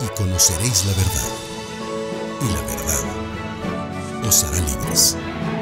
y conoceréis la verdad, y la verdad os hará libres.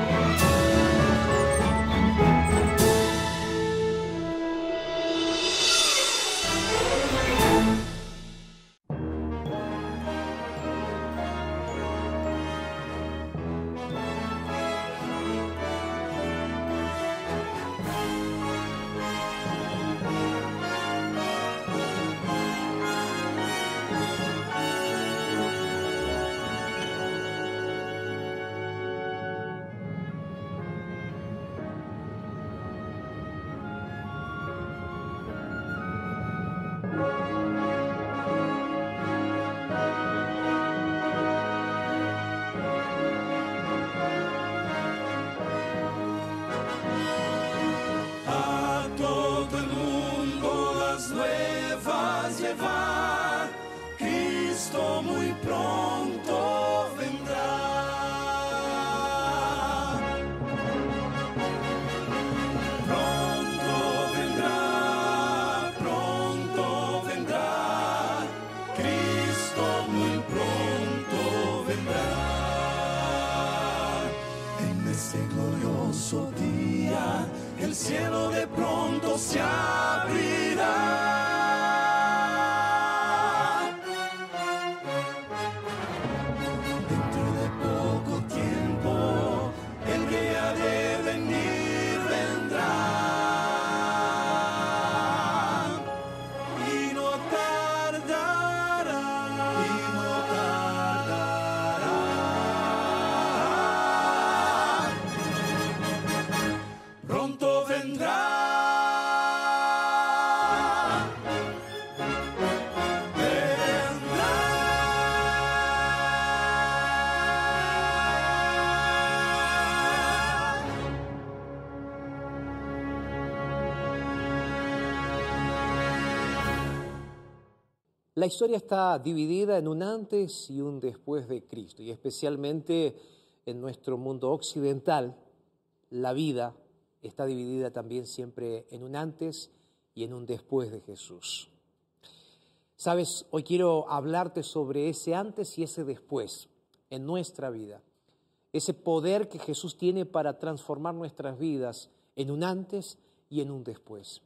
El cielo de pronto se abrirá. Dentro de poco tiempo, el que ha de venir vendrá. Y no tardará. Y no tardará. Pronto vendrá. La historia está dividida en un antes y un después de Cristo, y especialmente en nuestro mundo occidental, la vida está dividida también siempre en un antes y en un después de Jesús. Sabes, hoy quiero hablarte sobre ese antes y ese después en nuestra vida, ese poder que Jesús tiene para transformar nuestras vidas en un antes y en un después.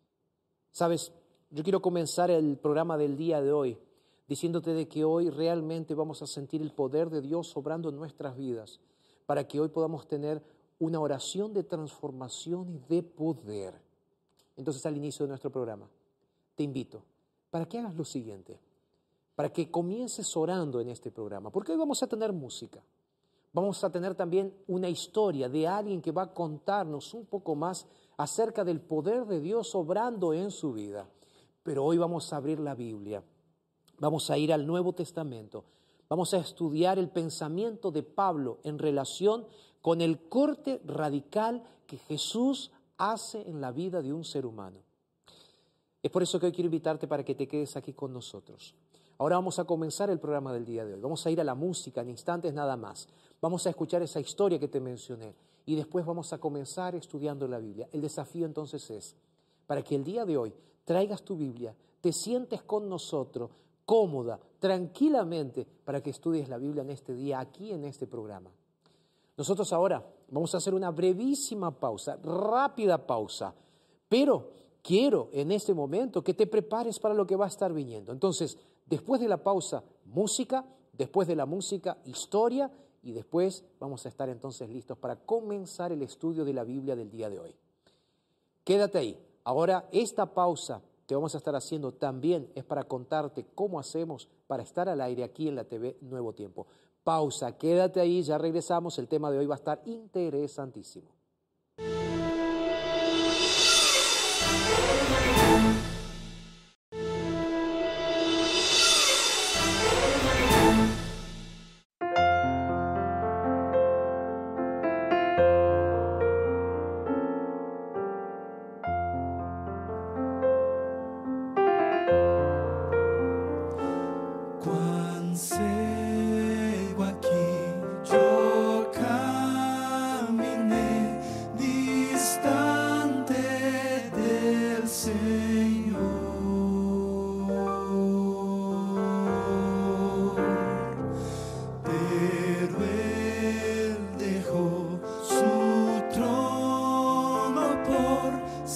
Sabes, yo quiero comenzar el programa del día de hoy diciéndote de que hoy realmente vamos a sentir el poder de Dios obrando en nuestras vidas para que hoy podamos tener una oración de transformación y de poder. Entonces, al inicio de nuestro programa, te invito para que hagas lo siguiente, para que comiences orando en este programa, porque hoy vamos a tener música. Vamos a tener también una historia de alguien que va a contarnos un poco más acerca del poder de Dios obrando en su vida. Pero hoy vamos a abrir la Biblia, vamos a ir al Nuevo Testamento, vamos a estudiar el pensamiento de Pablo en relación con el corte radical que Jesús hace en la vida de un ser humano. Es por eso que hoy quiero invitarte para que te quedes aquí con nosotros. Ahora vamos a comenzar el programa del día de hoy. Vamos a ir a la música en instantes nada más. Vamos a escuchar esa historia que te mencioné y después vamos a comenzar estudiando la Biblia. El desafío entonces es, para que el día de hoy traigas tu Biblia, te sientes con nosotros, cómoda, tranquilamente, para que estudies la Biblia en este día, aquí en este programa. Nosotros ahora vamos a hacer una brevísima pausa, rápida pausa, pero quiero en este momento que te prepares para lo que va a estar viniendo. Entonces, después de la pausa, música, después de la música, historia, y después vamos a estar entonces listos para comenzar el estudio de la Biblia del día de hoy. Quédate ahí. Ahora, esta pausa que vamos a estar haciendo también es para contarte cómo hacemos para estar al aire aquí en la TV Nuevo Tiempo. Pausa, quédate ahí, ya regresamos. El tema de hoy va a estar interesantísimo. Cuán cego aquí yo caminé,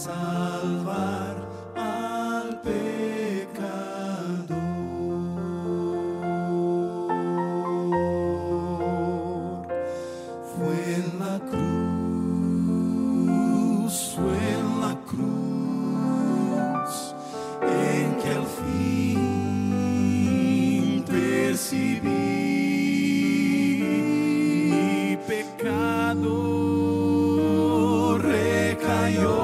salvar al pecador. Fue en la cruz en que al fin percibí mi pecado. Recayó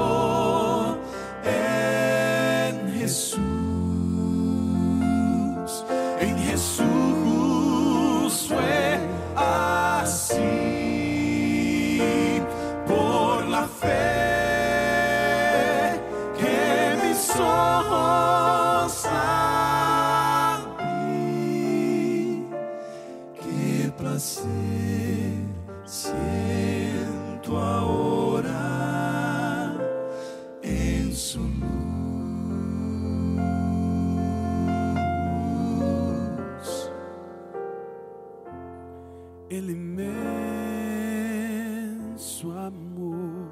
en Jesús. En Jesús fue así. Por la fe que mis ojos abrí, qué placer siento ahora en su luz. El inmenso amor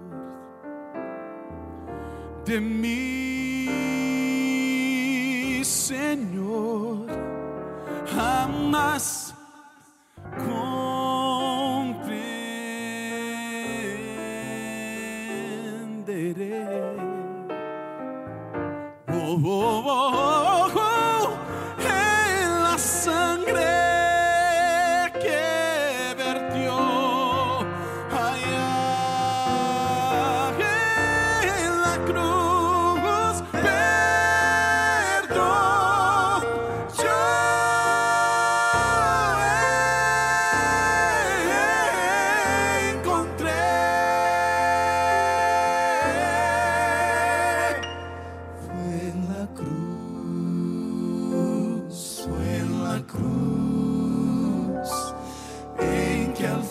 de mi Señor jamás comprenderé. En la sangre que vertió allá en la cruz, perdón yo encontré. Fue en la cruz en que al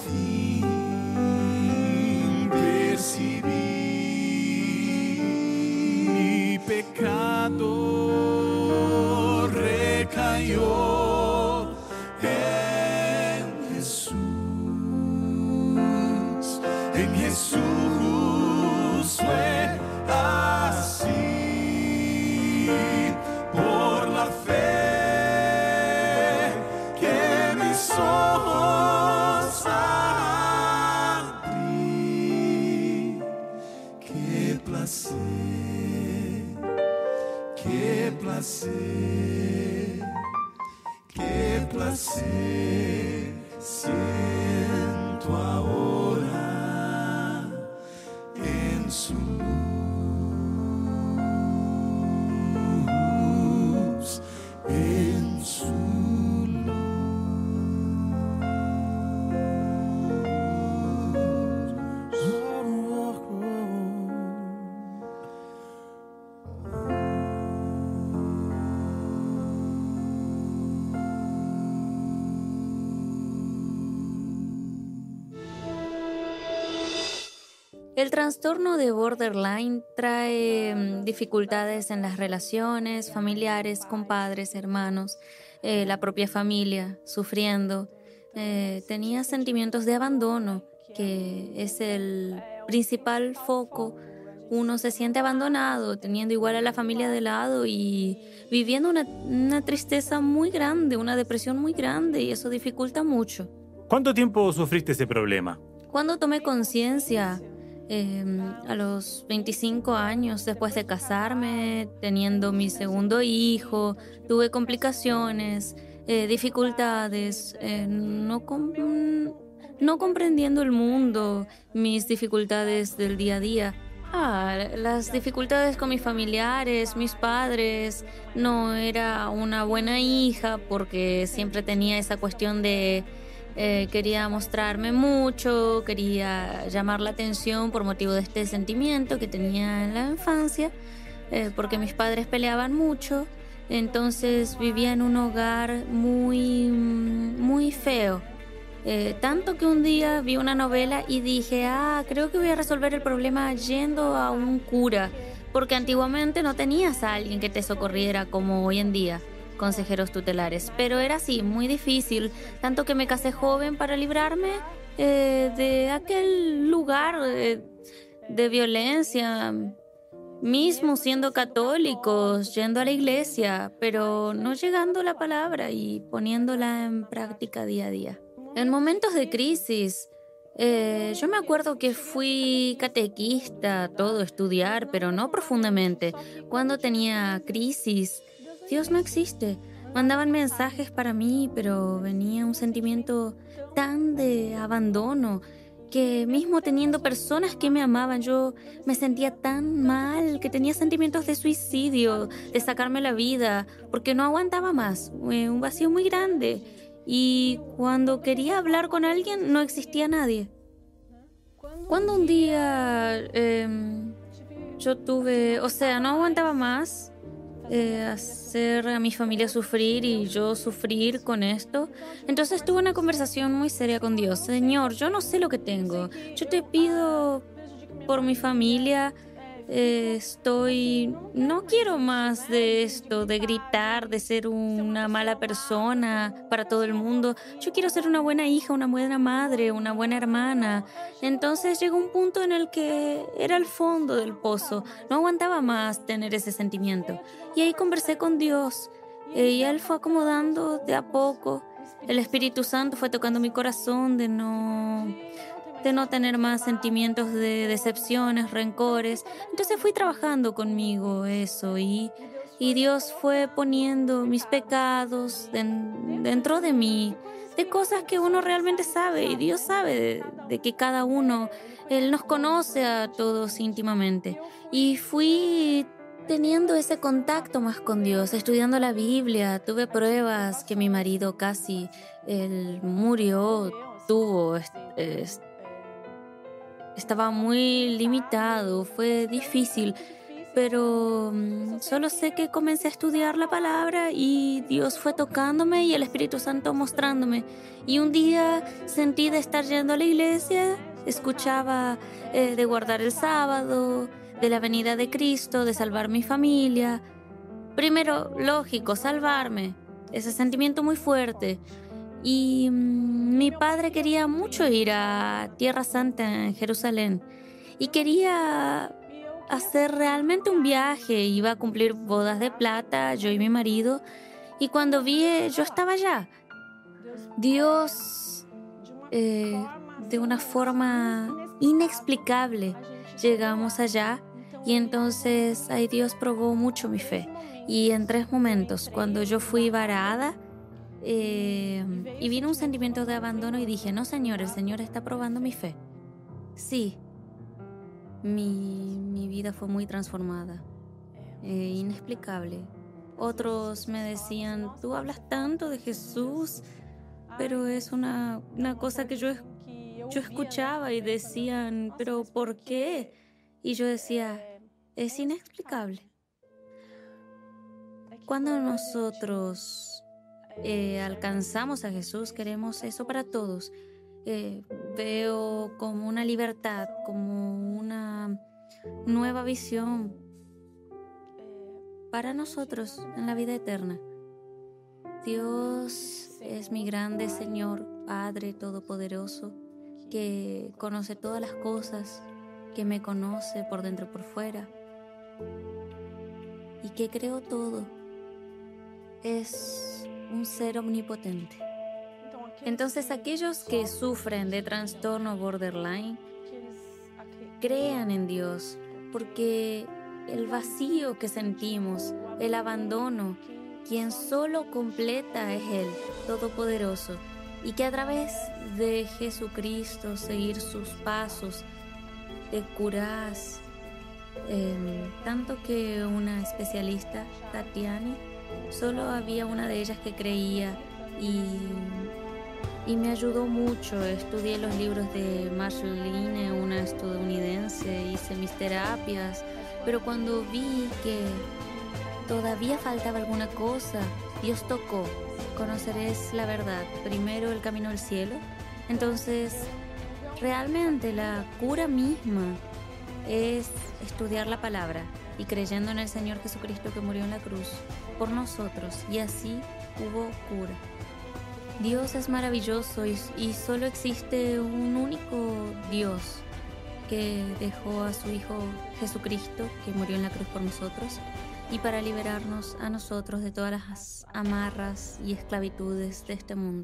fin percibí mi pecado. Recayó en Jesús. En Jesús fue así. Por la fe que mis ojos abrí, qué placer, qué placer, qué placer siento ahora en su luz, en su El trastorno de borderline trae dificultades en las relaciones familiares, con padres, hermanos, la propia familia sufriendo. Tenía sentimientos de abandono, que es el principal foco. Uno se siente abandonado, teniendo igual a la familia de lado y viviendo una tristeza muy grande, una depresión muy grande, y eso dificulta mucho. ¿Cuánto tiempo sufriste ese problema? Cuando tomé conciencia, a los 25 años, después de casarme, teniendo mi segundo hijo, tuve complicaciones, dificultades, no comprendiendo el mundo, mis dificultades del día a día. Las dificultades con mis familiares, mis padres. No era una buena hija porque siempre tenía esa cuestión de quería mostrarme mucho, quería llamar la atención por motivo de este sentimiento que tenía en la infancia, porque mis padres peleaban mucho. Entonces vivía en un hogar muy, muy feo. Tanto que un día vi una novela y dije, creo que voy a resolver el problema yendo a un cura, porque antiguamente no tenías a alguien que te socorriera como hoy en día, consejeros tutelares. Pero era así, muy difícil, tanto que me casé joven para librarme de aquel lugar de violencia. mismo siendo católicos, yendo a la iglesia, pero no llegando a la palabra y poniéndola en práctica día a día. En momentos de crisis, yo me acuerdo que fui catequista, todo, estudiar, pero no profundamente. Cuando tenía crisis, Dios no existe. Mandaban mensajes para mí, pero venía un sentimiento tan de abandono que mismo teniendo personas que me amaban, yo me sentía tan mal que tenía sentimientos de suicidio, de sacarme la vida, porque no aguantaba más, un vacío muy grande. Y cuando quería hablar con alguien, no existía nadie. Cuando un día yo tuve, no aguantaba más hacer a mi familia sufrir y yo sufrir con esto, entonces tuve una conversación muy seria con Dios. Señor, yo no sé lo que tengo. Yo te pido por mi familia. No quiero más de esto, de gritar, de ser una mala persona para todo el mundo. Yo quiero ser una buena hija, una buena madre, una buena hermana. Entonces llegó un punto en el que era el fondo del pozo. No aguantaba más tener ese sentimiento. Y ahí conversé con Dios. Y Él fue acomodando de a poco. El Espíritu Santo fue tocando mi corazón de no tener más sentimientos de decepciones, rencores. Entonces fui trabajando conmigo eso y Dios fue poniendo mis pecados dentro de mí, de cosas que uno realmente sabe, y Dios sabe de que cada uno, Él nos conoce a todos íntimamente. Y fui teniendo ese contacto más con Dios, estudiando la Biblia. Tuve pruebas que mi marido casi él murió, estaba muy limitado, fue difícil, pero solo sé que comencé a estudiar la palabra y Dios fue tocándome y el Espíritu Santo mostrándome. Y un día sentí de estar yendo a la iglesia, escuchaba de guardar el sábado, de la venida de Cristo, de salvar mi familia. Primero, lógico, salvarme, ese sentimiento muy fuerte. Y mi padre quería mucho ir a Tierra Santa en Jerusalén y quería hacer realmente un viaje. Iba a cumplir bodas de plata, yo y mi marido, y cuando vi, yo estaba allá. Dios, de una forma inexplicable, llegamos allá y entonces ahí Dios probó mucho mi fe. Y en 3 momentos, cuando yo fui varada, y vino un sentimiento de abandono y dije, no, Señor, el Señor está probando mi fe. Sí, mi vida fue muy transformada, inexplicable. Otros me decían, tú hablas tanto de Jesús, pero es una cosa que yo escuchaba y decían, pero ¿por qué? Y yo decía, es inexplicable. Cuando nosotros alcanzamos a Jesús, queremos eso para todos. Veo como una libertad, como una nueva visión para nosotros en la vida eterna. Dios es mi grande Señor, Padre Todopoderoso, que conoce todas las cosas, que me conoce por dentro y por fuera, y que creó todo. Es un ser omnipotente. Entonces, aquellos que sufren de trastorno borderline, crean en Dios, porque el vacío que sentimos, el abandono, quien solo completa es Él, Todopoderoso, y que a través de Jesucristo, seguir sus pasos, te curas. Tanto que una especialista, Tatiana, solo había una de ellas que creía y me ayudó mucho. Estudié los libros de Marceline, una estadounidense, hice mis terapias, pero cuando vi que todavía faltaba alguna cosa, Dios tocó. Conoceréis la verdad, primero el camino al cielo. Entonces, realmente la cura misma es estudiar la palabra y creyendo en el Señor Jesucristo que murió en la cruz por nosotros, y así hubo cura. Dios es maravilloso y solo existe un único Dios que dejó a su Hijo Jesucristo, que murió en la cruz por nosotros, y para liberarnos a nosotros de todas las amarras y esclavitudes de este mundo.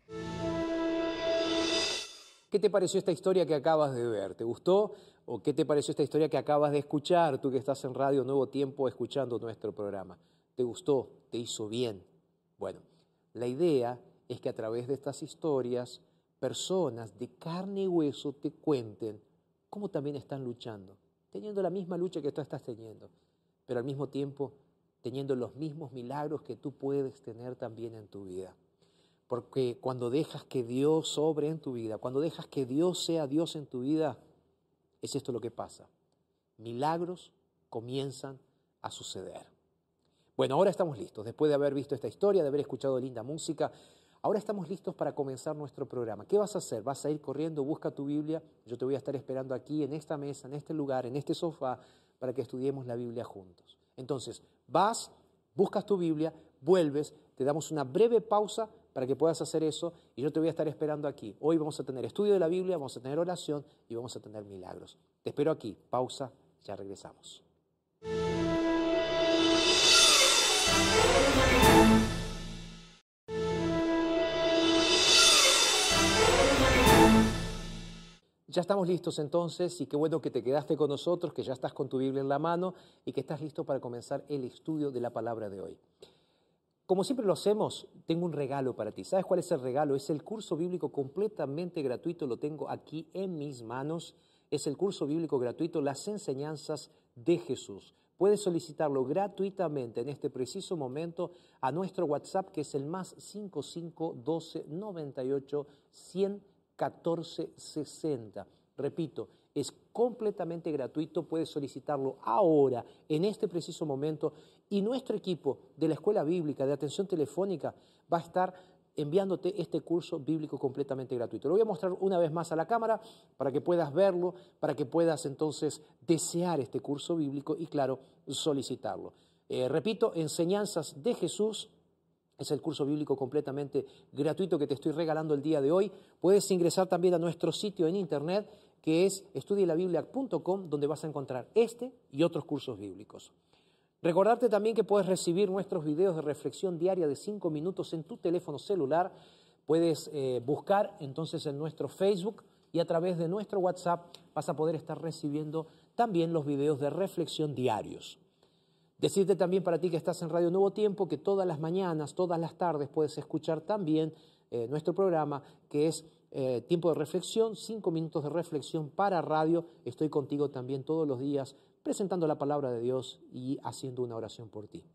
¿Qué te pareció esta historia que acabas de ver? ¿Te gustó? ¿O qué te pareció esta historia que acabas de escuchar, tú que estás en Radio Nuevo Tiempo escuchando nuestro programa? ¿Te gustó? ¿Te hizo bien? Bueno, la idea es que a través de estas historias, personas de carne y hueso te cuenten cómo también están luchando, teniendo la misma lucha que tú estás teniendo, pero al mismo tiempo teniendo los mismos milagros que tú puedes tener también en tu vida. Porque cuando dejas que Dios obre en tu vida, cuando dejas que Dios sea Dios en tu vida, es esto lo que pasa. Milagros comienzan a suceder. Bueno, ahora estamos listos. Después de haber visto esta historia, de haber escuchado linda música, ahora estamos listos para comenzar nuestro programa. ¿Qué vas a hacer? ¿Vas a ir corriendo? Busca tu Biblia. Yo te voy a estar esperando aquí, en esta mesa, en este lugar, en este sofá, para que estudiemos la Biblia juntos. Entonces, vas, buscas tu Biblia, vuelves, te damos una breve pausa para que puedas hacer eso y yo te voy a estar esperando aquí. Hoy vamos a tener estudio de la Biblia, vamos a tener oración y vamos a tener milagros. Te espero aquí. Pausa, ya regresamos. Ya estamos listos entonces y qué bueno que te quedaste con nosotros, que ya estás con tu Biblia en la mano y que estás listo para comenzar el estudio de la palabra de hoy. Como siempre lo hacemos, tengo un regalo para ti. ¿Sabes cuál es el regalo? Es el curso bíblico completamente gratuito, lo tengo aquí en mis manos. Es el curso bíblico gratuito, Las Enseñanzas de Jesús. Puedes solicitarlo gratuitamente en este preciso momento a nuestro WhatsApp, que es el más 55 12 98 100 14 60. Repito, es completamente gratuito, puedes solicitarlo ahora, en este preciso momento, y nuestro equipo de la Escuela Bíblica de Atención Telefónica va a estar enviándote este curso bíblico completamente gratuito. Lo voy a mostrar una vez más a la cámara para que puedas verlo, para que puedas entonces desear este curso bíblico y, claro, solicitarlo. Repito, Enseñanzas de Jesús. Es el curso bíblico completamente gratuito que te estoy regalando el día de hoy. Puedes ingresar también a nuestro sitio en internet, que es estudielabiblia.com, donde vas a encontrar este y otros cursos bíblicos. Recordarte también que puedes recibir nuestros videos de reflexión diaria de 5 minutos en tu teléfono celular. Puedes buscar entonces en nuestro Facebook y a través de nuestro WhatsApp vas a poder estar recibiendo también los videos de reflexión diarios. Decirte también para ti que estás en Radio Nuevo Tiempo que todas las mañanas, todas las tardes puedes escuchar también nuestro programa que es Tiempo de Reflexión, 5 minutos de reflexión para radio. Estoy contigo también todos los días presentando la palabra de Dios y haciendo una oración por ti.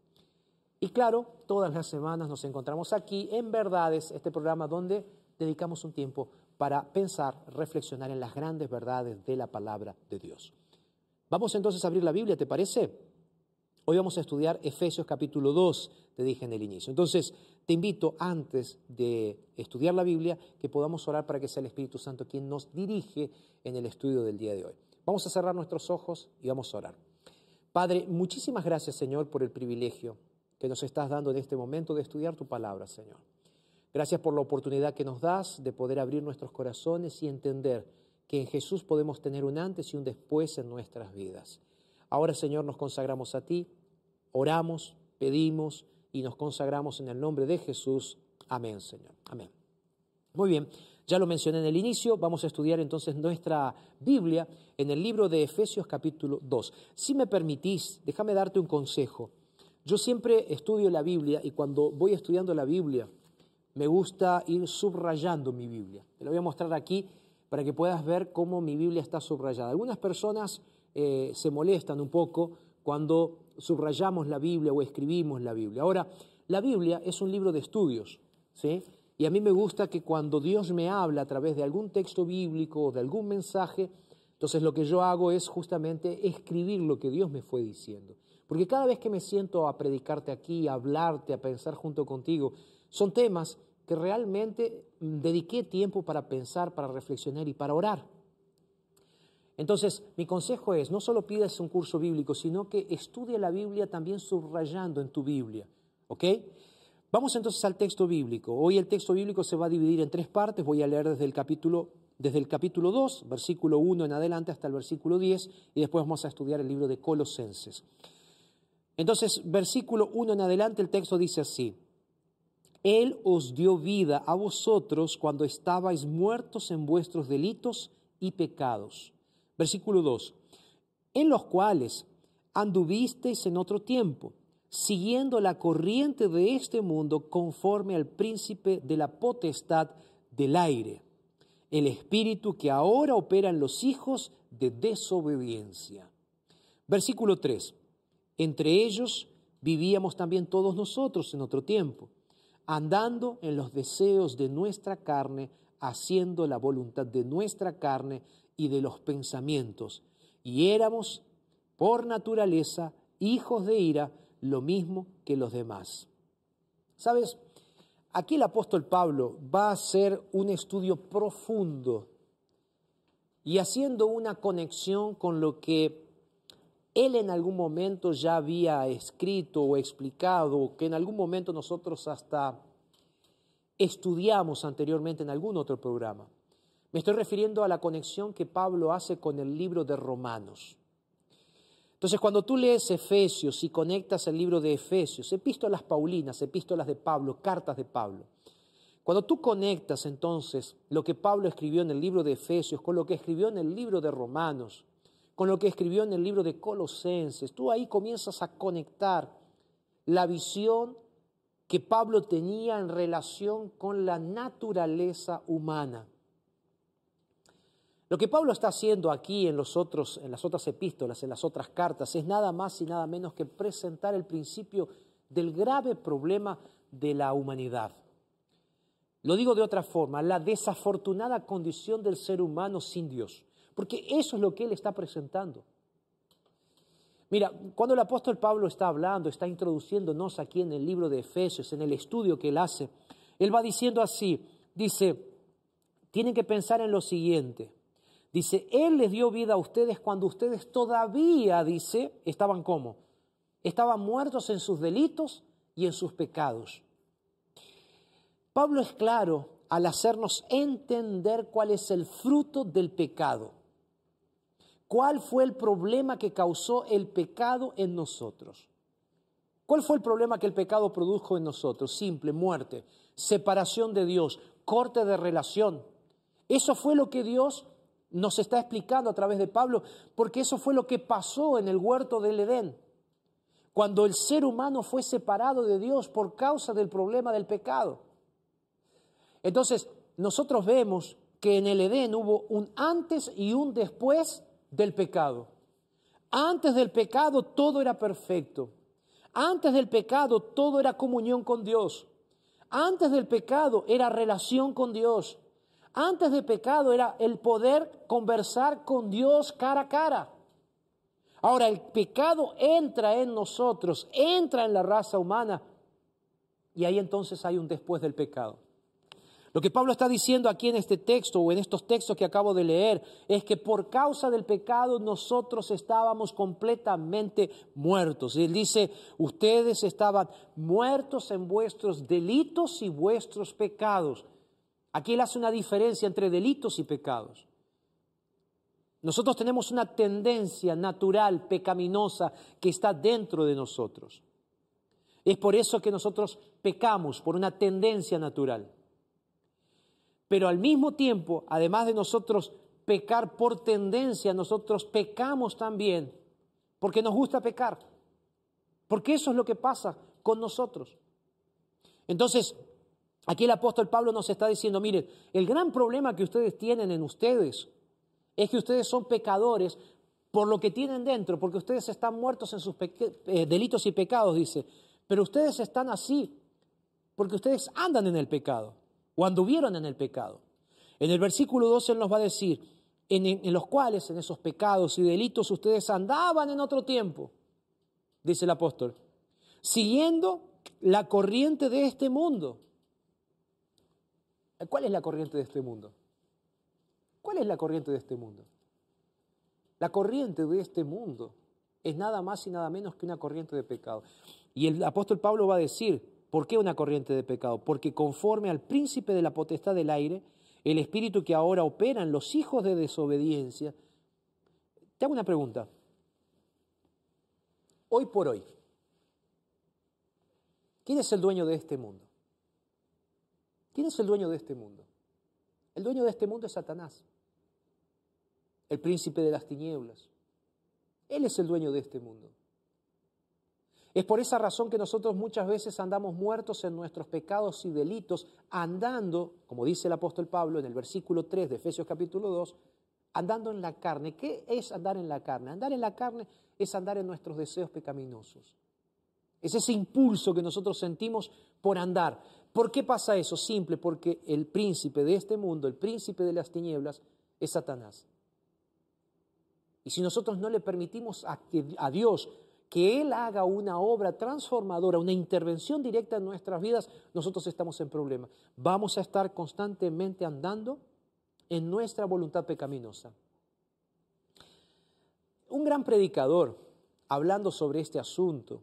Y claro, todas las semanas nos encontramos aquí en Verdades, este programa donde dedicamos un tiempo para pensar, reflexionar en las grandes verdades de la palabra de Dios. Vamos entonces a abrir la Biblia, ¿te parece? Hoy vamos a estudiar Efesios capítulo 2, te dije en el inicio. Entonces, te invito antes de estudiar la Biblia que podamos orar para que sea el Espíritu Santo quien nos dirige en el estudio del día de hoy. Vamos a cerrar nuestros ojos y vamos a orar. Padre, muchísimas gracias, Señor, por el privilegio que nos estás dando en este momento de estudiar tu palabra, Señor. Gracias por la oportunidad que nos das de poder abrir nuestros corazones y entender que en Jesús podemos tener un antes y un después en nuestras vidas. Ahora, Señor, nos consagramos a ti, oramos, pedimos y nos consagramos en el nombre de Jesús. Amén, Señor. Amén. Muy bien, ya lo mencioné en el inicio, vamos a estudiar entonces nuestra Biblia en el libro de Efesios capítulo 2. Si me permitís, déjame darte un consejo. Yo siempre estudio la Biblia y cuando voy estudiando la Biblia me gusta ir subrayando mi Biblia. Te lo voy a mostrar aquí para que puedas ver cómo mi Biblia está subrayada. Algunas personas se molestan un poco cuando subrayamos la Biblia o escribimos la Biblia. Ahora, la Biblia es un libro de estudios, ¿sí? Y a mí me gusta que cuando Dios me habla a través de algún texto bíblico o de algún mensaje, entonces lo que yo hago es justamente escribir lo que Dios me fue diciendo. Porque cada vez que me siento a predicarte aquí, a hablarte, a pensar junto contigo, son temas que realmente dediqué tiempo para pensar, para reflexionar y para orar. Entonces, mi consejo es, no solo pidas un curso bíblico, sino que estudie la Biblia también subrayando en tu Biblia, ¿ok? Vamos entonces al texto bíblico. Hoy el texto bíblico se va a dividir en 3 partes, voy a leer desde el capítulo desde el capítulo 2, versículo 1 en adelante hasta el versículo 10, y después vamos a estudiar el libro de Colosenses. Entonces, versículo 1 en adelante, el texto dice así: Él os dio vida a vosotros cuando estabais muertos en vuestros delitos y pecados. Versículo 2, en los cuales anduvisteis en otro tiempo, siguiendo la corriente de este mundo conforme al príncipe de la potestad del aire, el espíritu que ahora opera en los hijos de desobediencia. Versículo 3, entre ellos vivíamos también todos nosotros en otro tiempo, andando en los deseos de nuestra carne, haciendo la voluntad de nuestra carne y de los pensamientos, y éramos por naturaleza hijos de ira, lo mismo que los demás. ¿Sabes? Aquí el apóstol Pablo va a hacer un estudio profundo y haciendo una conexión con lo que él en algún momento ya había escrito o explicado, que en algún momento nosotros hasta estudiamos anteriormente en algún otro programa. Me estoy refiriendo a la conexión que Pablo hace con el libro de Romanos. Entonces, cuando tú lees Efesios y conectas el libro de Efesios, epístolas paulinas, epístolas de Pablo, cartas de Pablo, cuando tú conectas entonces lo que Pablo escribió en el libro de Efesios con lo que escribió en el libro de Romanos, con lo que escribió en el libro de Colosenses, tú ahí comienzas a conectar la visión que Pablo tenía en relación con la naturaleza humana. Lo que Pablo está haciendo aquí en las otras epístolas, en las otras cartas, es nada más y nada menos que presentar el principio del grave problema de la humanidad. Lo digo de otra forma, la desafortunada condición del ser humano sin Dios, porque eso es lo que él está presentando. Mira, cuando el apóstol Pablo está hablando, está introduciéndonos aquí en el libro de Efesios, en el estudio que él hace, él va diciendo así, dice, tienen que pensar en lo siguiente. Dice, Él les dio vida a ustedes cuando ustedes todavía, dice, estaban ¿cómo? Estaban muertos en sus delitos y en sus pecados. Pablo es claro al hacernos entender cuál es el fruto del pecado. ¿Cuál fue el problema que causó el pecado en nosotros? ¿Cuál fue el problema que el pecado produjo en nosotros? Simple, muerte, separación de Dios, corte de relación. Eso fue lo que Dios nos está explicando a través de Pablo, porque eso fue lo que pasó en el huerto del Edén, cuando el ser humano fue separado de Dios por causa del problema del pecado. Entonces, nosotros vemos que en el Edén hubo un antes y un después del pecado. Antes del pecado todo era perfecto. Antes del pecado todo era comunión con Dios. Antes del pecado era relación con Dios. Antes del pecado era el poder conversar con Dios cara a cara. Ahora el pecado entra en nosotros, entra en la raza humana y ahí entonces hay un después del pecado. Lo que Pablo está diciendo aquí en este texto o en estos textos que acabo de leer es que por causa del pecado nosotros estábamos completamente muertos. Y él dice, ustedes estaban muertos en vuestros delitos y vuestros pecados. Aquí él hace una diferencia entre delitos y pecados. Nosotros tenemos una tendencia natural, pecaminosa, que está dentro de nosotros. Es por eso que nosotros pecamos, por una tendencia natural. Pero al mismo tiempo, además de nosotros pecar por tendencia, nosotros pecamos también porque nos gusta pecar. Porque eso es lo que pasa con nosotros. Entonces, aquí el apóstol Pablo nos está diciendo, miren, el gran problema que ustedes tienen en ustedes es que ustedes son pecadores por lo que tienen dentro, porque ustedes están muertos en sus delitos y pecados, dice. Pero ustedes están así porque ustedes andan en el pecado o anduvieron en el pecado. En el versículo 12 él nos va a decir, en los cuales, en esos pecados y delitos, ustedes andaban en otro tiempo, dice el apóstol, siguiendo la corriente de este mundo. ¿Cuál es la corriente de este mundo? ¿Cuál es la corriente de este mundo? La corriente de este mundo es nada más y nada menos que una corriente de pecado. Y el apóstol Pablo va a decir, ¿por qué una corriente de pecado? Porque conforme al príncipe de la potestad del aire, el espíritu que ahora opera en los hijos de desobediencia. Te hago una pregunta. Hoy por hoy, ¿quién es el dueño de este mundo? ¿Quién es el dueño de este mundo? El dueño de este mundo es Satanás, el príncipe de las tinieblas. Él es el dueño de este mundo. Es por esa razón que nosotros muchas veces andamos muertos en nuestros pecados y delitos, andando, como dice el apóstol Pablo en el versículo 3 de Efesios capítulo 2, andando en la carne. ¿Qué es andar en la carne? Andar en la carne es andar en nuestros deseos pecaminosos. Es ese impulso que nosotros sentimos por andar. ¿Por qué pasa eso? Simple, porque el príncipe de este mundo, el príncipe de las tinieblas, es Satanás. Y si nosotros no le permitimos a Dios que Él haga una obra transformadora, una intervención directa en nuestras vidas, nosotros estamos en problema. Vamos a estar constantemente andando en nuestra voluntad pecaminosa. Un gran predicador, hablando sobre este asunto,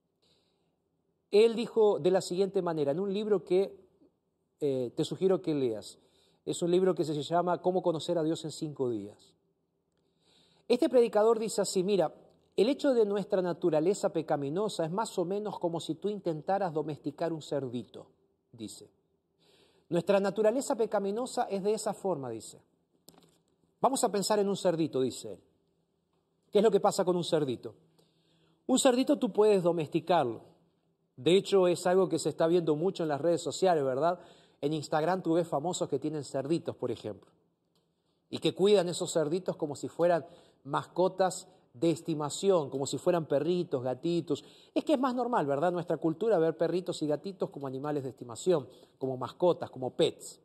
él dijo de la siguiente manera, en un libro que te sugiero que leas. Es un libro que se llama Cómo conocer a Dios en 5 días. Este predicador dice así, mira, el hecho de nuestra naturaleza pecaminosa es más o menos como si tú intentaras domesticar un cerdito, dice. Nuestra naturaleza pecaminosa es de esa forma, dice. Vamos a pensar en un cerdito, dice él. ¿Qué es lo que pasa con un cerdito? Un cerdito tú puedes domesticarlo. De hecho, es algo que se está viendo mucho en las redes sociales, ¿verdad? En Instagram tú ves famosos que tienen cerditos, por ejemplo, y que cuidan esos cerditos como si fueran mascotas de estimación, como si fueran perritos, gatitos. Es que es más normal, ¿verdad? En nuestra cultura ver perritos y gatitos como animales de estimación, como mascotas, como pets.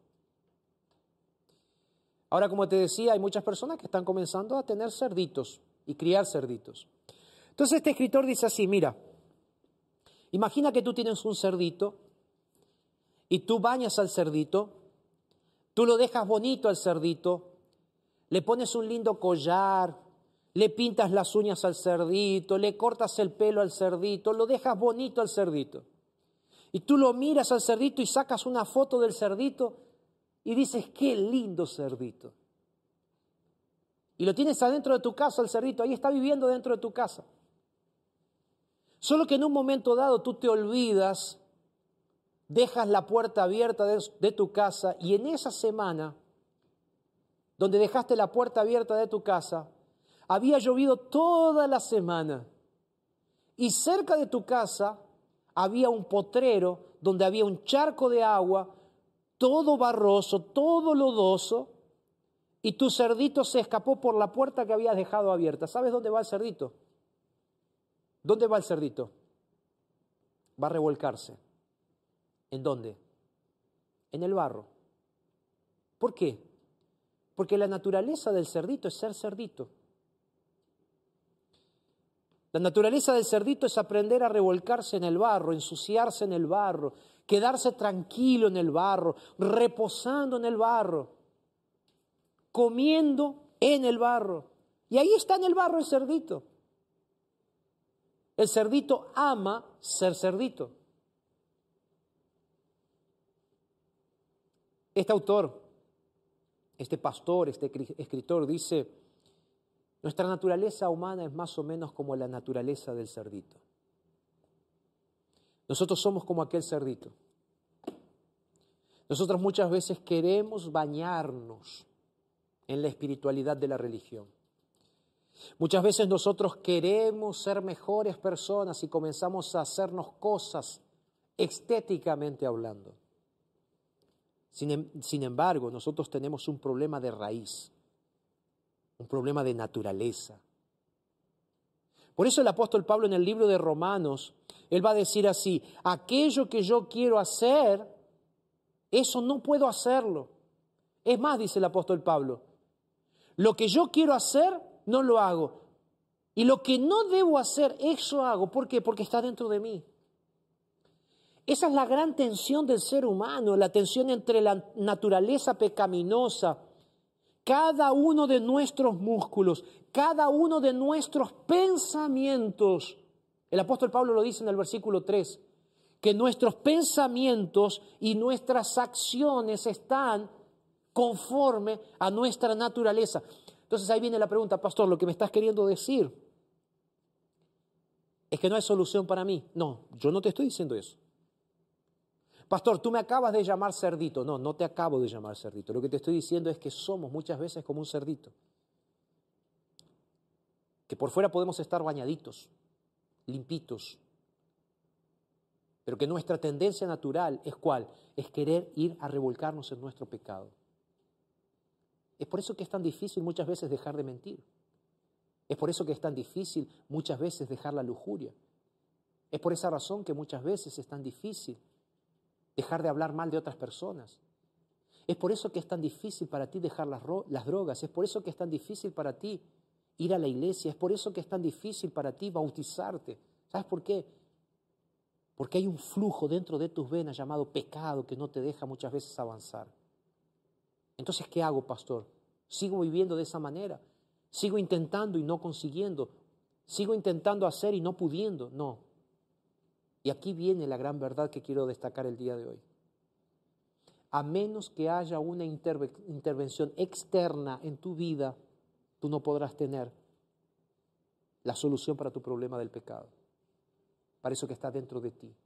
Ahora, como te decía, hay muchas personas que están comenzando a tener cerditos y criar cerditos. Entonces este escritor dice así, mira, imagina que tú tienes un cerdito y tú bañas al cerdito, tú lo dejas bonito al cerdito, le pones un lindo collar, le pintas las uñas al cerdito, le cortas el pelo al cerdito, lo dejas bonito al cerdito. Y tú lo miras al cerdito y sacas una foto del cerdito y dices, qué lindo cerdito. Y lo tienes adentro de tu casa, el cerdito, ahí está viviendo dentro de tu casa. Solo que en un momento dado tú te olvidas, dejas la puerta abierta de tu casa y en esa semana, donde dejaste la puerta abierta de tu casa, había llovido toda la semana y cerca de tu casa había un potrero donde había un charco de agua, todo barroso, todo lodoso, y tu cerdito se escapó por la puerta que habías dejado abierta. ¿Sabes dónde va el cerdito? ¿Dónde va el cerdito? Va a revolcarse. ¿En dónde? En el barro. ¿Por qué? Porque la naturaleza del cerdito es ser cerdito. La naturaleza del cerdito es aprender a revolcarse en el barro, ensuciarse en el barro, quedarse tranquilo en el barro, reposando en el barro, comiendo en el barro. Y ahí está en el barro el cerdito. El cerdito ama ser cerdito. Este autor, este pastor, este escritor dice, nuestra naturaleza humana es más o menos como la naturaleza del cerdito. Nosotros somos como aquel cerdito. Nosotros muchas veces queremos bañarnos en la espiritualidad de la religión. Muchas veces nosotros queremos ser mejores personas y comenzamos a hacernos cosas estéticamente hablando. Sin embargo, nosotros tenemos un problema de raíz, un problema de naturaleza. Por eso el apóstol Pablo en el libro de Romanos, él va a decir así, aquello que yo quiero hacer, eso no puedo hacerlo. Es más, dice el apóstol Pablo, lo que yo quiero hacer, no lo hago. Y lo que no debo hacer, eso hago. ¿Por qué? Porque está dentro de mí. Esa es la gran tensión del ser humano, la tensión entre la naturaleza pecaminosa, cada uno de nuestros músculos, cada uno de nuestros pensamientos. El apóstol Pablo lo dice en el versículo 3, que nuestros pensamientos y nuestras acciones están conforme a nuestra naturaleza. Entonces ahí viene la pregunta, pastor, lo que me estás queriendo decir es que no hay solución para mí. No, yo no te estoy diciendo eso. Pastor, tú me acabas de llamar cerdito. No, no te acabo de llamar cerdito. Lo que te estoy diciendo es que somos muchas veces como un cerdito. Que por fuera podemos estar bañaditos, limpitos, pero que nuestra tendencia natural es ¿cuál? Es querer ir a revolcarnos en nuestro pecado. Es por eso que es tan difícil muchas veces dejar de mentir. Es por eso que es tan difícil muchas veces dejar la lujuria. Es por esa razón que muchas veces es tan difícil dejar de hablar mal de otras personas. Es por eso que es tan difícil para ti dejar las drogas. Es por eso que es tan difícil para ti ir a la iglesia. Es por eso que es tan difícil para ti bautizarte. ¿Sabes por qué? Porque hay un flujo dentro de tus venas llamado pecado que no te deja muchas veces avanzar. Entonces, ¿qué hago, pastor? ¿Sigo viviendo de esa manera? ¿Sigo intentando y no consiguiendo? ¿Sigo intentando hacer y no pudiendo? No. Y aquí viene la gran verdad que quiero destacar el día de hoy. A menos que haya una intervención externa en tu vida, tú no podrás tener la solución para tu problema del pecado, para eso que está dentro de ti.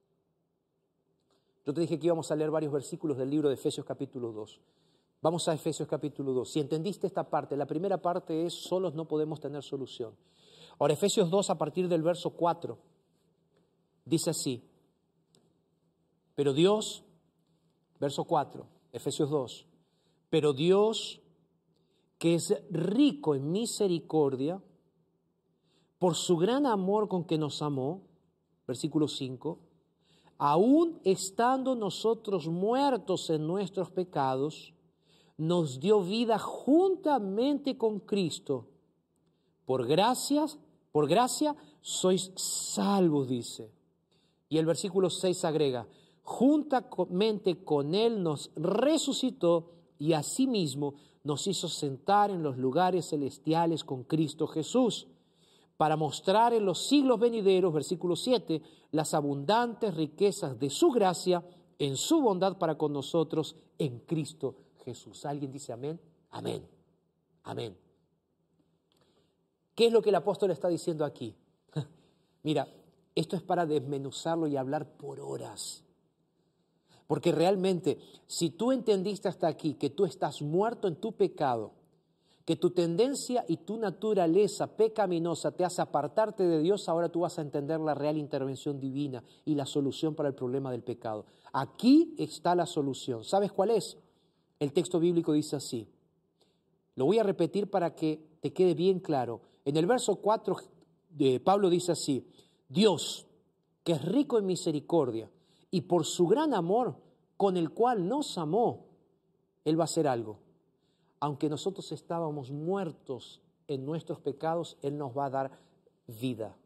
Yo te dije que íbamos a leer varios versículos del libro de Efesios capítulo 2. Vamos a Efesios capítulo 2. Si entendiste esta parte, la primera parte es solos no podemos tener solución. Ahora, Efesios 2 a partir del verso 4, dice así, pero Dios, verso 4, Efesios 2, pero Dios, que es rico en misericordia, por su gran amor con que nos amó, versículo 5, aún estando nosotros muertos en nuestros pecados, nos dio vida juntamente con Cristo. Por gracia sois salvos, dice. Y el versículo 6 agrega, juntamente con Él nos resucitó y asimismo nos hizo sentar en los lugares celestiales con Cristo Jesús, para mostrar en los siglos venideros, versículo 7, las abundantes riquezas de su gracia en su bondad para con nosotros en Cristo Jesús. ¿Alguien dice amén? Amén. Amén. ¿Qué es lo que el apóstol está diciendo aquí? Mira, esto es para desmenuzarlo y hablar por horas. Porque realmente, si tú entendiste hasta aquí que tú estás muerto en tu pecado, que tu tendencia y tu naturaleza pecaminosa te hace apartarte de Dios, ahora tú vas a entender la real intervención divina y la solución para el problema del pecado. Aquí está la solución. ¿Sabes cuál es? El texto bíblico dice así. Lo voy a repetir para que te quede bien claro. En el verso 4, Pablo dice así, Dios, que es rico en misericordia, y por su gran amor con el cual nos amó, Él va a hacer algo. Aunque nosotros estábamos muertos en nuestros pecados, Él nos va a dar vida.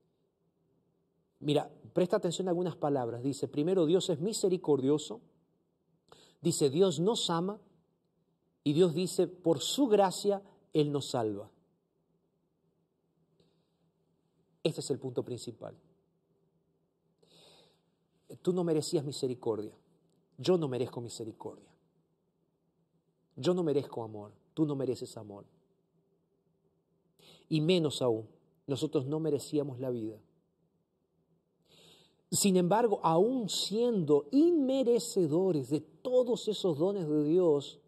Mira, presta atención a algunas palabras. Dice, primero, Dios es misericordioso. Dice, Dios nos ama. Y Dios dice, por su gracia, Él nos salva. Este es el punto principal. Tú no merecías misericordia. Yo no merezco misericordia. Yo no merezco amor. Tú no mereces amor. Y menos aún, nosotros no merecíamos la vida. Sin embargo, aún siendo inmerecedores de todos esos dones de Dios,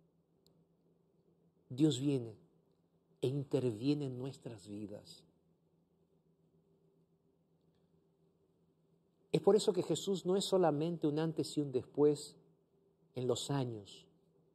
Dios viene e interviene en nuestras vidas. Es por eso que Jesús no es solamente un antes y un después en los años.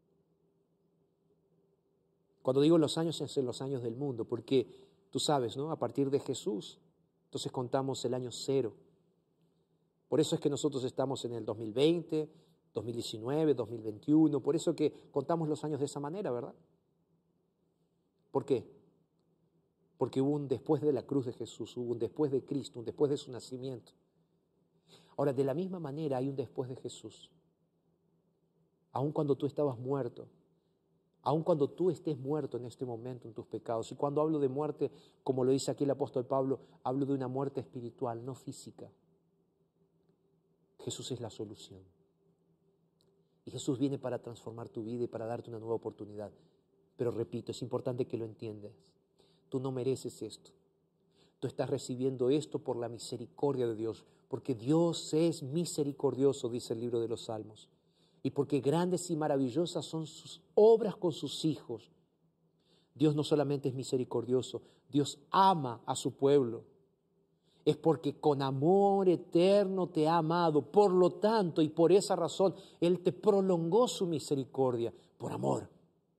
Cuando digo los años, es en los años del mundo, porque tú sabes, ¿no? A partir de Jesús, entonces contamos el año 0. Por eso es que nosotros estamos en el 2020, 2019, 2021, por eso que contamos los años de esa manera, ¿verdad? ¿Por qué? Porque hubo un después de la cruz de Jesús, hubo un después de Cristo, un después de su nacimiento. Ahora, de la misma manera hay un después de Jesús. Aun cuando tú estabas muerto, aun cuando tú estés muerto en este momento en tus pecados. Y cuando hablo de muerte, como lo dice aquí el apóstol Pablo, hablo de una muerte espiritual, no física. Jesús es la solución. Y Jesús viene para transformar tu vida y para darte una nueva oportunidad. Pero repito, es importante que lo entiendas. Tú no mereces esto. Tú estás recibiendo esto por la misericordia de Dios, porque Dios es misericordioso, dice el libro de los Salmos, y porque grandes y maravillosas son sus obras con sus hijos. Dios no solamente es misericordioso, Dios ama a su pueblo. Es porque con amor eterno te ha amado. Por lo tanto, y por esa razón, Él te prolongó su misericordia por amor.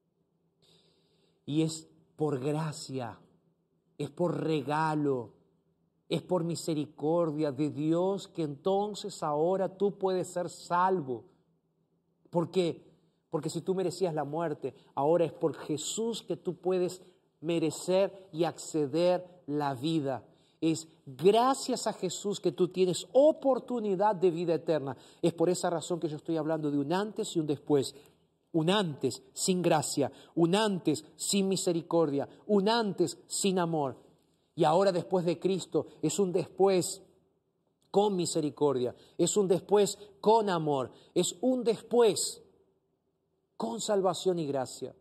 Y es por gracia, es por regalo, es por misericordia de Dios que entonces ahora tú puedes ser salvo. ¿Por qué? Porque si tú merecías la muerte, ahora es por Jesús que tú puedes merecer y acceder la vida. Es gracias a Jesús que tú tienes oportunidad de vida eterna. Es por esa razón que yo estoy hablando de un antes y un después. Un antes sin gracia, un antes sin misericordia, un antes sin amor. Y ahora después de Cristo es un después con misericordia, es un después con amor, es un después con salvación y gracia.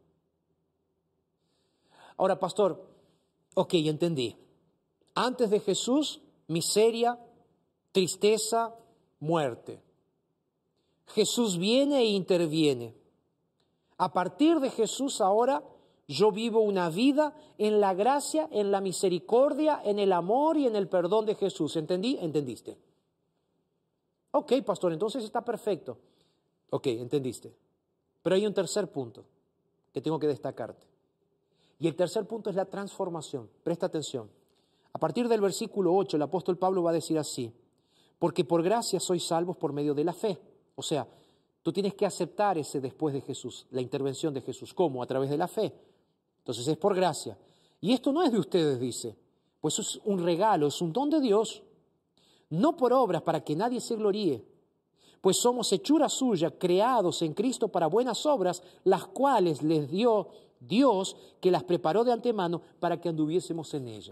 Ahora, pastor, ok, entendí. Antes de Jesús, miseria, tristeza, muerte. Jesús viene e interviene. A partir de Jesús ahora yo vivo una vida en la gracia, en la misericordia, en el amor y en el perdón de Jesús. ¿Entendí? ¿Entendiste? Ok, pastor, entonces está perfecto. Ok, entendiste. Pero hay un tercer punto que tengo que destacarte. Y el tercer punto es la transformación. Presta atención. A partir del versículo 8, el apóstol Pablo va a decir así: porque por gracia sois salvos por medio de la fe. O sea, tú tienes que aceptar ese después de Jesús, la intervención de Jesús. ¿Cómo? A través de la fe. Entonces es por gracia. Y esto no es de ustedes, dice, pues es un regalo, es un don de Dios, no por obras para que nadie se gloríe, pues somos hechura suya, creados en Cristo para buenas obras, las cuales les dio Dios, que las preparó de antemano para que anduviésemos en ellas.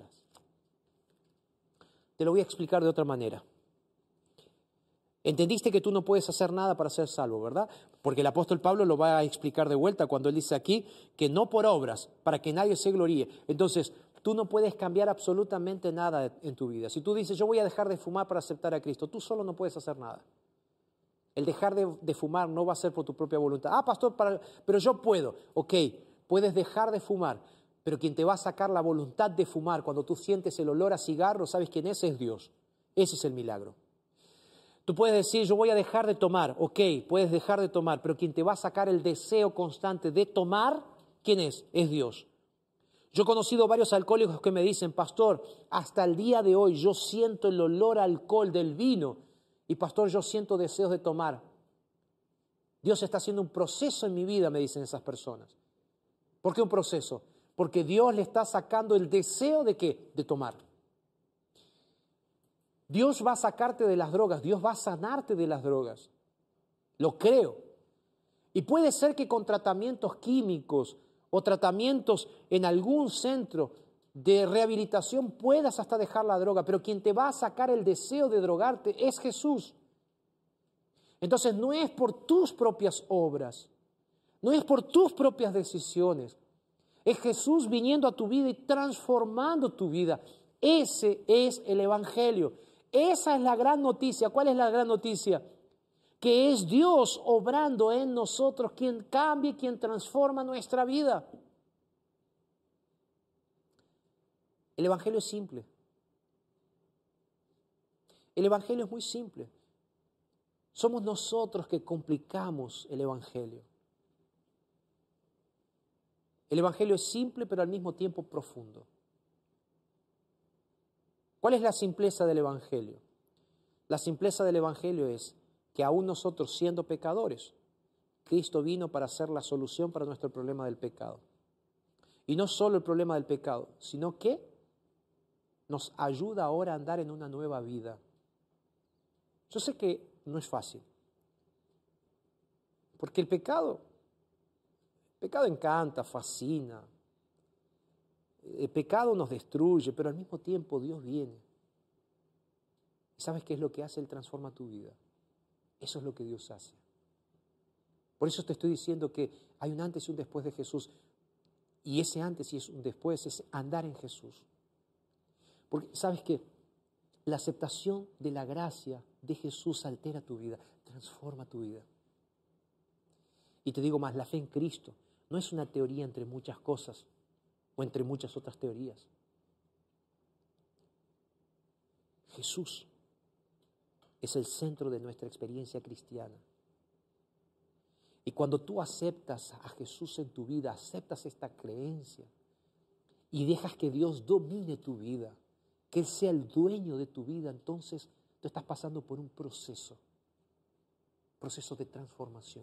Te lo voy a explicar de otra manera. Entendiste que tú no puedes hacer nada para ser salvo, ¿verdad? Porque el apóstol Pablo lo va a explicar de vuelta cuando él dice aquí que no por obras, para que nadie se gloríe. Entonces, tú no puedes cambiar absolutamente nada en tu vida. Si tú dices, yo voy a dejar de fumar para aceptar a Cristo, tú solo no puedes hacer nada. El dejar de fumar no va a ser por tu propia voluntad. Ah, pastor, pero yo puedo. Ok, puedes dejar de fumar, pero quien te va a sacar la voluntad de fumar cuando tú sientes el olor a cigarro, ¿sabes quién es? Es Dios. Ese es el milagro. Tú puedes decir, yo voy a dejar de tomar. Ok, puedes dejar de tomar, pero quien te va a sacar el deseo constante de tomar, ¿quién es? Es Dios. Yo he conocido varios alcohólicos que me dicen, pastor, hasta el día de hoy yo siento el olor a alcohol del vino y pastor, yo siento deseos de tomar. Dios está haciendo un proceso en mi vida, me dicen esas personas. ¿Por qué un proceso? Porque Dios le está sacando el deseo ¿de qué? De tomar. Dios va a sacarte de las drogas, Dios va a sanarte de las drogas. Lo creo. Y puede ser que con tratamientos químicos o tratamientos en algún centro de rehabilitación puedas hasta dejar la droga, pero quien te va a sacar el deseo de drogarte es Jesús. Entonces no es por tus propias obras, no es por tus propias decisiones, es Jesús viniendo a tu vida y transformando tu vida. Ese es el Evangelio. Esa es la gran noticia. ¿Cuál es la gran noticia? Que es Dios obrando en nosotros, quien cambia y quien transforma nuestra vida. El Evangelio es simple. El Evangelio es muy simple. Somos nosotros que complicamos el Evangelio. El Evangelio es simple, pero al mismo tiempo profundo. ¿Cuál es la simpleza del Evangelio? La simpleza del Evangelio es que aún nosotros siendo pecadores, Cristo vino para ser la solución para nuestro problema del pecado. Y no solo el problema del pecado, sino que nos ayuda ahora a andar en una nueva vida. Yo sé que no es fácil, porque el pecado encanta, fascina. El pecado nos destruye, pero al mismo tiempo Dios viene. ¿Y sabes qué es lo que hace? Él transforma tu vida. Eso es lo que Dios hace. Por eso te estoy diciendo que hay un antes y un después de Jesús. Y ese antes y un después es andar en Jesús. Porque, ¿sabes qué? La aceptación de la gracia de Jesús altera tu vida, transforma tu vida. Y te digo más, la fe en Cristo no es una teoría entre muchas cosas o entre muchas otras teorías. Jesús es el centro de nuestra experiencia cristiana. Y cuando tú aceptas a Jesús en tu vida, aceptas esta creencia y dejas que Dios domine tu vida, que Él sea el dueño de tu vida, entonces tú estás pasando por un proceso de transformación.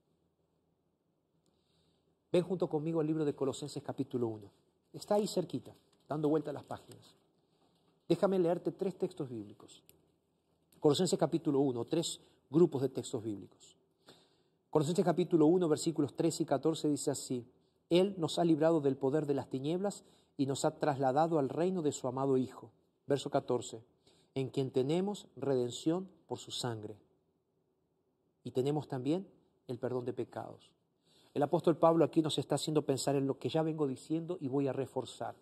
Ven junto conmigo al libro de Colosenses capítulo 1. Está ahí cerquita, dando vuelta a las páginas. Déjame leerte 3 textos bíblicos. Colosenses capítulo 1, 3 grupos de textos bíblicos. Colosenses capítulo 1, versículos 13 y 14 dice así: Él nos ha librado del poder de las tinieblas y nos ha trasladado al reino de su amado Hijo. Verso 14, en quien tenemos redención por su sangre. Y tenemos también el perdón de pecados. El apóstol Pablo aquí nos está haciendo pensar en lo que ya vengo diciendo y voy a reforzar.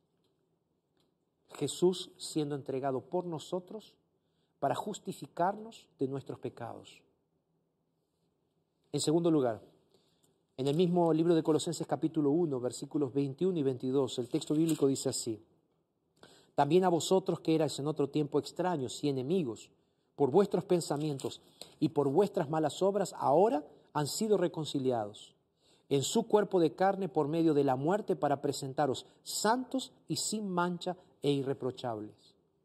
Jesús siendo entregado por nosotros para justificarnos de nuestros pecados. En segundo lugar, en el mismo libro de Colosenses capítulo 1, versículos 21 y 22, el texto bíblico dice así: También a vosotros que erais en otro tiempo extraños y enemigos, por vuestros pensamientos y por vuestras malas obras, ahora han sido reconciliados en su cuerpo de carne por medio de la muerte para presentaros santos y sin mancha e irreprochables.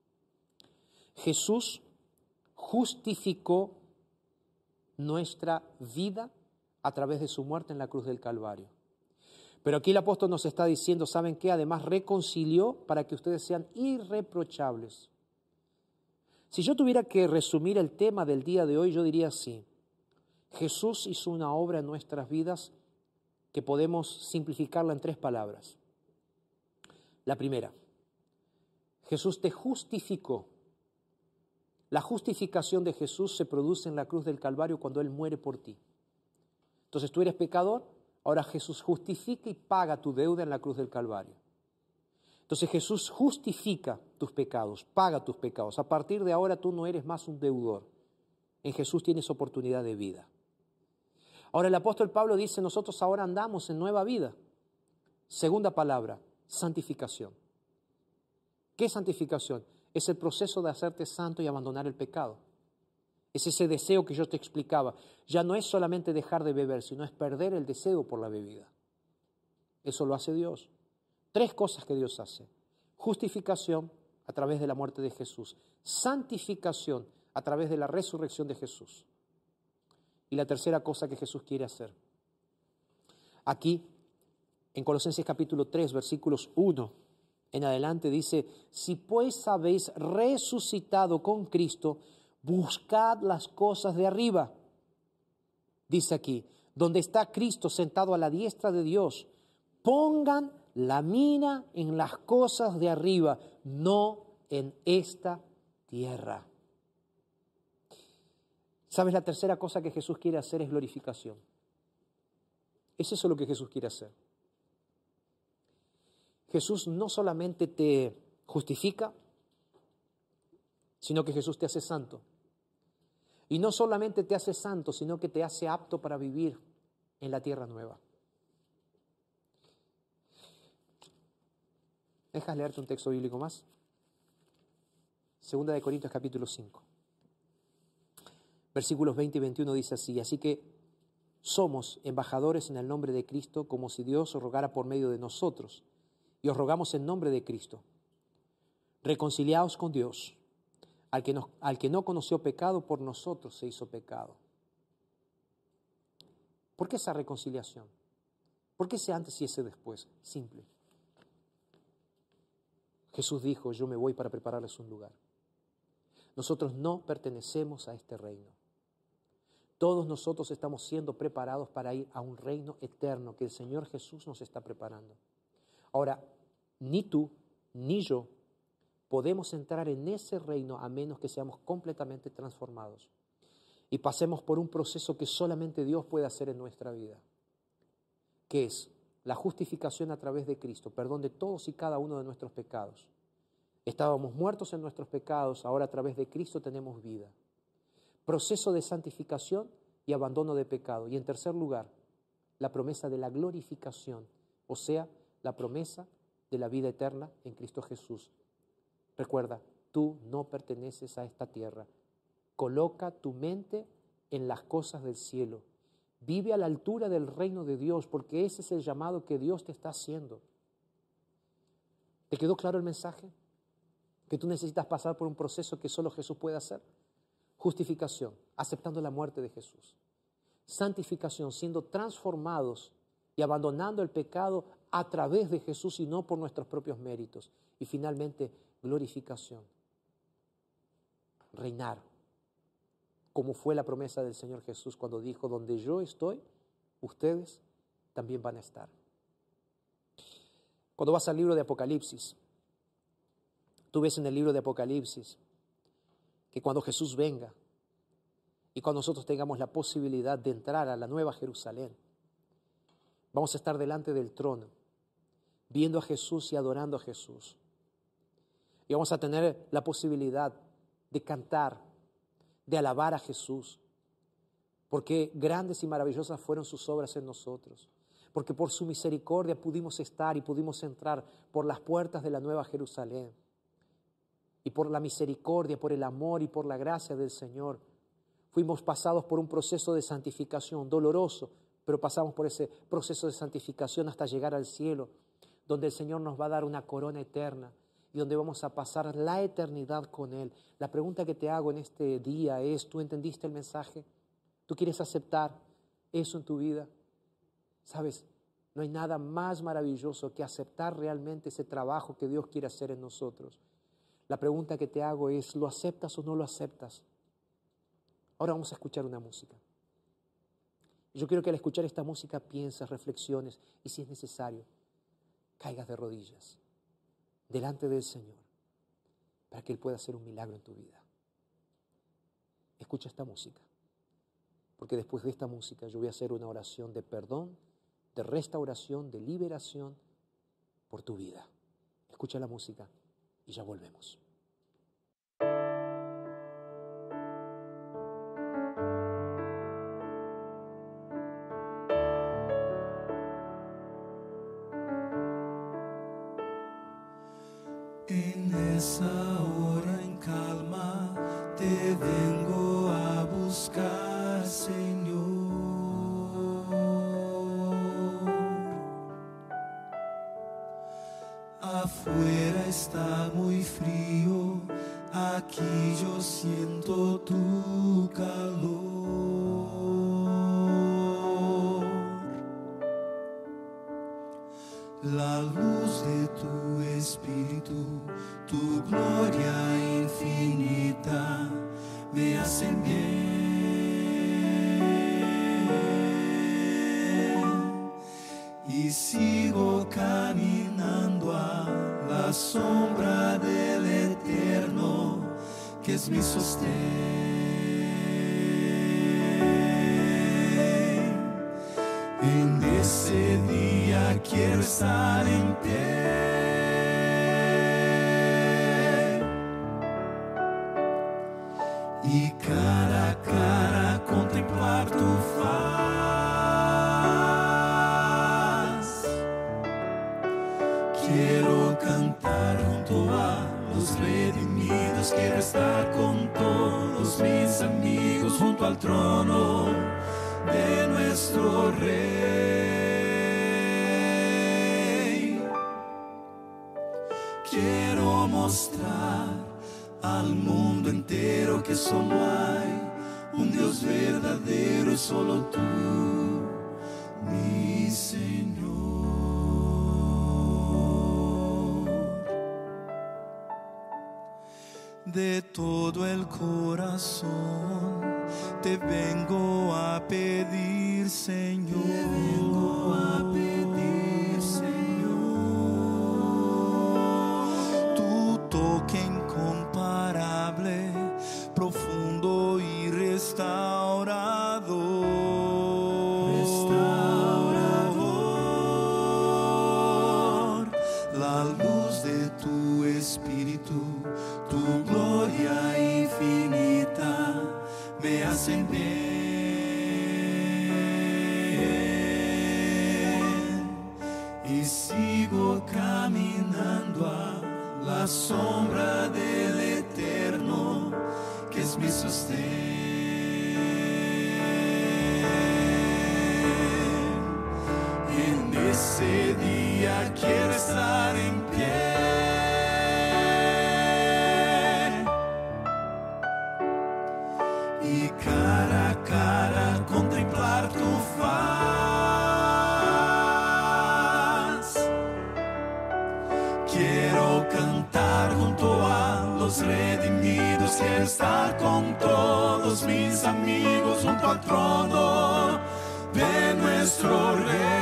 Jesús justificó nuestra vida a través de su muerte en la cruz del Calvario. Pero aquí el apóstol nos está diciendo, ¿saben qué? Además reconcilió para que ustedes sean irreprochables. Si yo tuviera que resumir el tema del día de hoy, yo diría así: Jesús hizo una obra en nuestras vidas que podemos simplificarla en 3 palabras. La primera, Jesús te justificó. La justificación de Jesús se produce en la cruz del Calvario cuando Él muere por ti. Entonces tú eres pecador, ahora Jesús justifica y paga tu deuda en la cruz del Calvario. Entonces Jesús justifica tus pecados, paga tus pecados. A partir de ahora tú no eres más un deudor. En Jesús tienes oportunidad de vida. Ahora el apóstol Pablo dice, nosotros ahora andamos en nueva vida. Segunda palabra, santificación. ¿Qué es santificación? Es el proceso de hacerte santo y abandonar el pecado. Es ese deseo que yo te explicaba. Ya no es solamente dejar de beber, sino es perder el deseo por la bebida. Eso lo hace Dios. 3 cosas que Dios hace. Justificación a través de la muerte de Jesús. Santificación a través de la resurrección de Jesús. Y la tercera cosa que Jesús quiere hacer. Aquí, en Colosenses capítulo 3, versículos 1 en adelante dice: si pues habéis resucitado con Cristo, buscad las cosas de arriba. Dice aquí, donde está Cristo sentado a la diestra de Dios. Pongan la mira en las cosas de arriba, no en esta tierra. ¿Sabes? La tercera cosa que Jesús quiere hacer es glorificación. Es eso lo que Jesús quiere hacer. Jesús no solamente te justifica, sino que Jesús te hace santo. Y no solamente te hace santo, sino que te hace apto para vivir en la tierra nueva. ¿Dejas leerte un texto bíblico más? Segunda de Corintios capítulo 5. Versículos 20 y 21 dice así: así que somos embajadores en el nombre de Cristo, como si Dios os rogara por medio de nosotros. Y os rogamos en nombre de Cristo. Reconciliaos con Dios. Al que no conoció pecado, por nosotros se hizo pecado. ¿Por qué esa reconciliación? ¿Por qué ese antes y ese después? Simple. Jesús dijo, yo me voy para prepararles un lugar. Nosotros no pertenecemos a este reino. Todos nosotros estamos siendo preparados para ir a un reino eterno que el Señor Jesús nos está preparando. Ahora, ni tú ni yo podemos entrar en ese reino a menos que seamos completamente transformados. y pasemos por un proceso que solamente Dios puede hacer en nuestra vida, que es la justificación a través de Cristo, perdón de todos y cada uno de nuestros pecados. Estábamos muertos en nuestros pecados, ahora a través de Cristo tenemos vida. Proceso de santificación y abandono de pecado. Y en tercer lugar, la promesa de la glorificación, o sea, la promesa de la vida eterna en Cristo Jesús. Recuerda, tú no perteneces a esta tierra. Coloca tu mente en las cosas del cielo. Vive a la altura del reino de Dios, porque ese es el llamado que Dios te está haciendo. ¿Te quedó claro el mensaje? Que tú necesitas pasar por un proceso que solo Jesús puede hacer. Justificación, aceptando la muerte de Jesús. Santificación, siendo transformados y abandonando el pecado a través de Jesús y no por nuestros propios méritos. Y finalmente, glorificación. Reinar, como fue la promesa del Señor Jesús cuando dijo, donde yo estoy, ustedes también van a estar. Cuando vas al libro de Apocalipsis, tú ves en el libro de Apocalipsis que cuando Jesús venga y cuando nosotros tengamos la posibilidad de entrar a la nueva Jerusalén, vamos a estar delante del trono, viendo a Jesús y adorando a Jesús. Y vamos a tener la posibilidad de cantar, de alabar a Jesús, porque grandes y maravillosas fueron sus obras en nosotros, porque por su misericordia pudimos estar y pudimos entrar por las puertas de la nueva Jerusalén. Y por la misericordia, por el amor y por la gracia del Señor, fuimos pasados por un proceso de santificación doloroso, pero pasamos por ese proceso de santificación hasta llegar al cielo, donde el Señor nos va a dar una corona eterna y donde vamos a pasar la eternidad con Él. La pregunta que te hago en este día es, ¿tú entendiste el mensaje? ¿Tú quieres aceptar eso en tu vida? ¿Sabes? No hay nada más maravilloso que aceptar realmente ese trabajo que Dios quiere hacer en nosotros. La pregunta que te hago es, ¿lo aceptas o no lo aceptas? Ahora vamos a escuchar una música. Yo quiero que al escuchar esta música pienses, reflexiones y si es necesario, caigas de rodillas delante del Señor para que Él pueda hacer un milagro en tu vida. Escucha esta música, porque después de esta música yo voy a hacer una oración de perdón, de restauración, de liberación por tu vida. Escucha la música y ya volvemos. En esa hora en calma te vengo a buscar, Señor. Afuera está muy frío, aquí yo siento tu calor. La luz de tu espíritu, tu gloria infinita me hacen bien. Y sigo caminando a la sombra del Eterno, que es mi sostén. En ese día quiero estar en pie y cara a cara contemplar tu faz. Quiero cantar junto a los redimidos, quiero estar con todos mis amigos junto al trono de nuestro Rey. Quiero mostrar al mundo entero que solo hay un Dios verdadero y solo tú, mi Señor. De todo el corazón te vengo a pedir, Señor. Te vengo a pedir, Señor. Tu toque incomparable, profundo y restaurador. confías en Él y sigo caminando a la sombra del Eterno, que es mi sostén. En ese día quiero estar en pie y cara a cara contemplar tu faz. Quiero cantar junto a los redimidos, quiero estar con todos mis amigos junto al trono de nuestro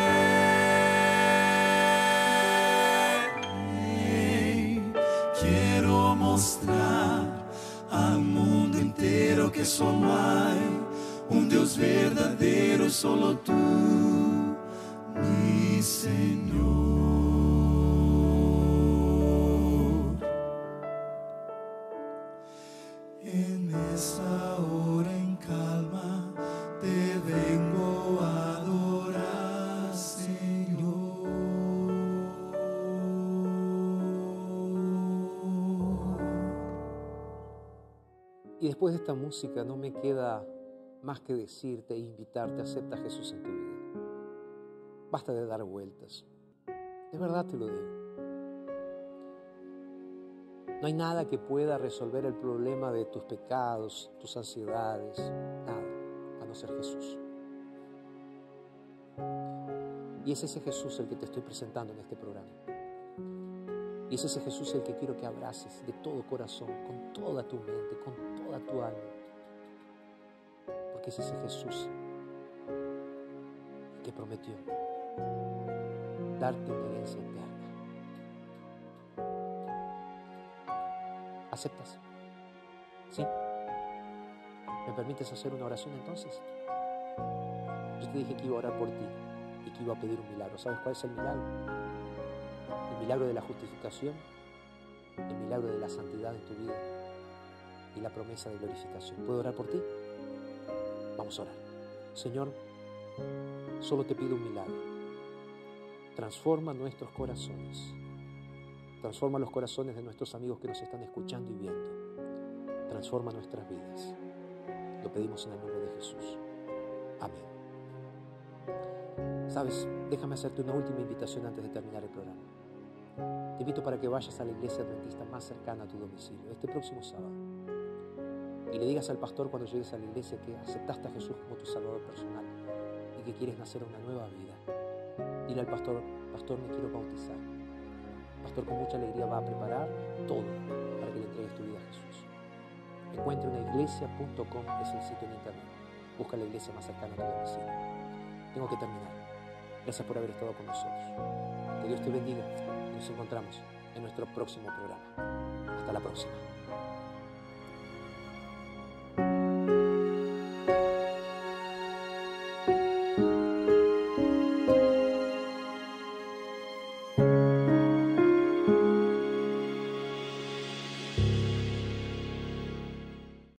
Rey. Quiero mostrar al mundo entero que solo hay un Dios verdadero, solo tú, mi Señor. En esa hora en calma te vengo a adorar, Señor. Y después de esta música no me queda más que decirte e invitarte a aceptar a Jesús en tu vida. Basta de dar vueltas. De verdad te lo digo. No hay nada que pueda resolver el problema de tus pecados, tus ansiedades, nada, a no ser Jesús. Y es ese Jesús el que te estoy presentando en este programa. Y es ese Jesús el que quiero que abraces de todo corazón, con toda tu mente, con toda tu alma. Porque es ese Jesús el que prometió darte una herencia eterna. ¿Aceptas? ¿Sí? ¿Me permites hacer una oración entonces? Yo te dije que iba a orar por ti y que iba a pedir un milagro. ¿Sabes cuál es el milagro? El milagro de la justificación, el milagro de la santidad en tu vida y la promesa de glorificación. ¿Puedo orar por ti? Vamos a orar. Señor, solo te pido un milagro. Transforma nuestros corazones. Transforma los corazones de nuestros amigos que nos están escuchando y viendo. Transforma nuestras vidas. Lo pedimos en el nombre de Jesús. Amén. ¿Sabes? Déjame hacerte una última invitación antes de terminar el programa. Te invito para que vayas a la iglesia adventista más cercana a tu domicilio este próximo sábado y le digas al pastor cuando llegues a la iglesia que aceptaste a Jesús como tu salvador personal y que quieres nacer una nueva vida. Dile al pastor: pastor, me quiero bautizar. El pastor con mucha alegría va a preparar todo para que le entregues tu vida a Jesús. Encuentraunaiglesia.com es el sitio en internet. Busca la iglesia más cercana a tu domicilio. Tengo que terminar. Gracias por haber estado con nosotros. Que Dios te bendiga y nos encontramos en nuestro próximo programa. Hasta la próxima.